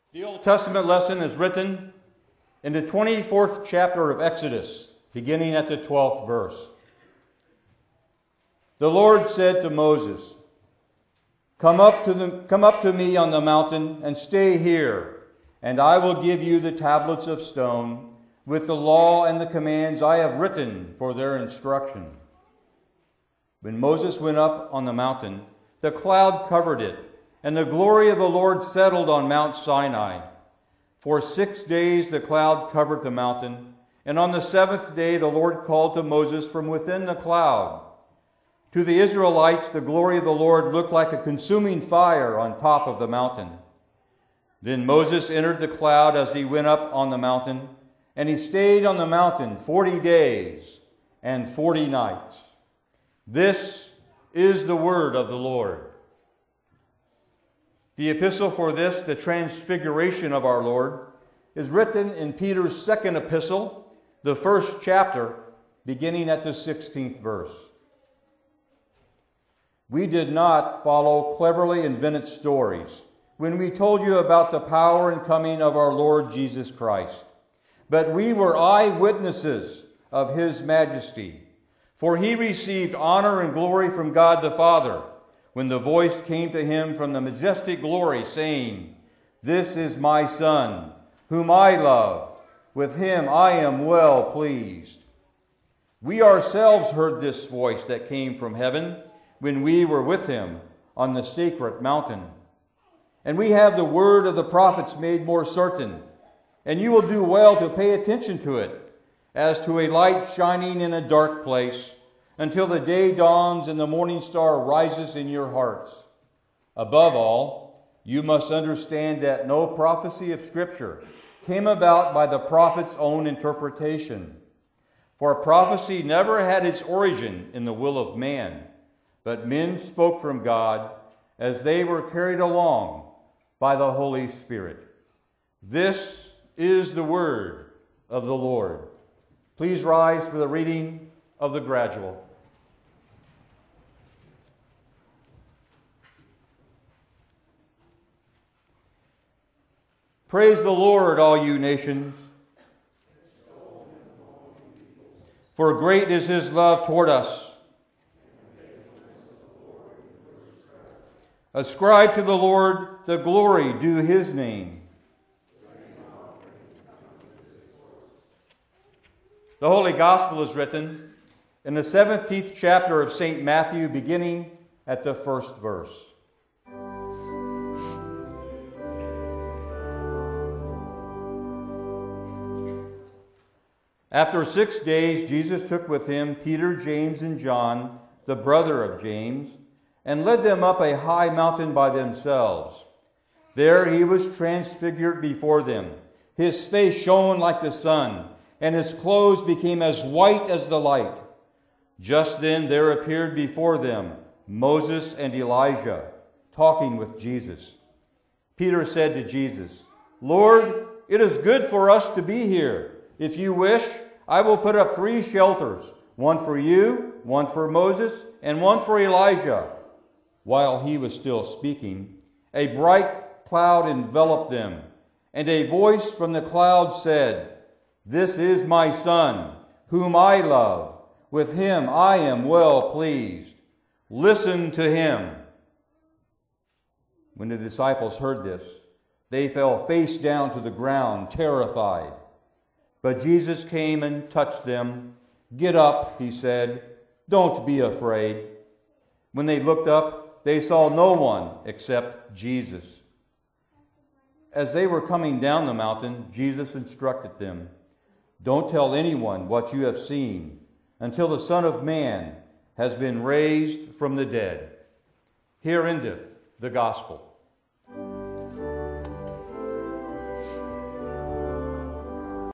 The Old Testament lesson is written in the 24th chapter of Exodus, beginning at the 12th verse. The Lord said to Moses, Come up to me on the mountain and stay here, and I will give you the tablets of stone with the law and the commands I have written for their instruction. When Moses went up on the mountain, the cloud covered it, and the glory of the Lord settled on Mount Sinai. For 6 days the cloud covered the mountain, and on the seventh day the Lord called to Moses from within the cloud. To the Israelites the glory of the Lord looked like a consuming fire on top of the mountain. Then Moses entered the cloud as he went up on the mountain, and he stayed on the mountain 40 days and 40 nights. This is the word of the Lord. The epistle for this, the transfiguration of our Lord, is written in Peter's second epistle, the first chapter, beginning at the 16th verse. We did not follow cleverly invented stories when we told you about the power and coming of our Lord Jesus Christ, but we were eyewitnesses of his majesty. For he received honor and glory from God the Father when the voice came to him from the majestic glory, saying, This is my Son, whom I love. With him I am well pleased. We ourselves heard this voice that came from heaven when we were with him on the sacred mountain. And we have the word of the prophets made more certain, and you will do well to pay attention to it, as to a light shining in a dark place, until the day dawns and the morning star rises in your hearts. Above all, you must understand that no prophecy of Scripture came about by the prophet's own interpretation. For prophecy never had its origin in the will of man, but men spoke from God as they were carried along by the Holy Spirit. This is the word of the Lord. Please rise for the reading of the gradual. Praise the Lord, all you nations. For great is his love toward us. Ascribe to the Lord the glory due his name. The Holy Gospel is written in the 17th chapter of St. Matthew, beginning at the first verse. After 6 days, Jesus took with him Peter, James, and John, the brother of James, and led them up a high mountain by themselves. There he was transfigured before them. His face shone like the sun, and his clothes became as white as the light. Just then there appeared before them Moses and Elijah, talking with Jesus. Peter said to Jesus, Lord, it is good for us to be here. If you wish, I will put up 3 shelters, one for you, one for Moses, and one for Elijah. While he was still speaking, a bright cloud enveloped them, and a voice from the cloud said, This is my Son, whom I love. With him I am well pleased. Listen to him. When the disciples heard this, they fell face down to the ground, terrified. But Jesus came and touched them. Get up, he said. Don't be afraid. When they looked up, they saw no one except Jesus. As they were coming down the mountain, Jesus instructed them, Don't tell anyone what you have seen until the Son of Man has been raised from the dead. Here endeth the gospel.